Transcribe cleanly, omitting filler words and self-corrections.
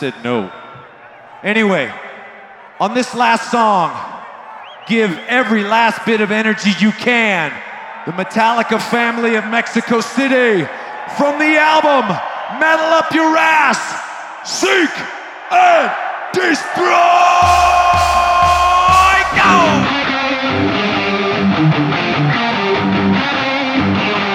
said no. Anyway, on this last song, give every last bit of energy you can. The Metallica family of Mexico City, from the album Metal Up Your Ass, Seek and Destroy! Go!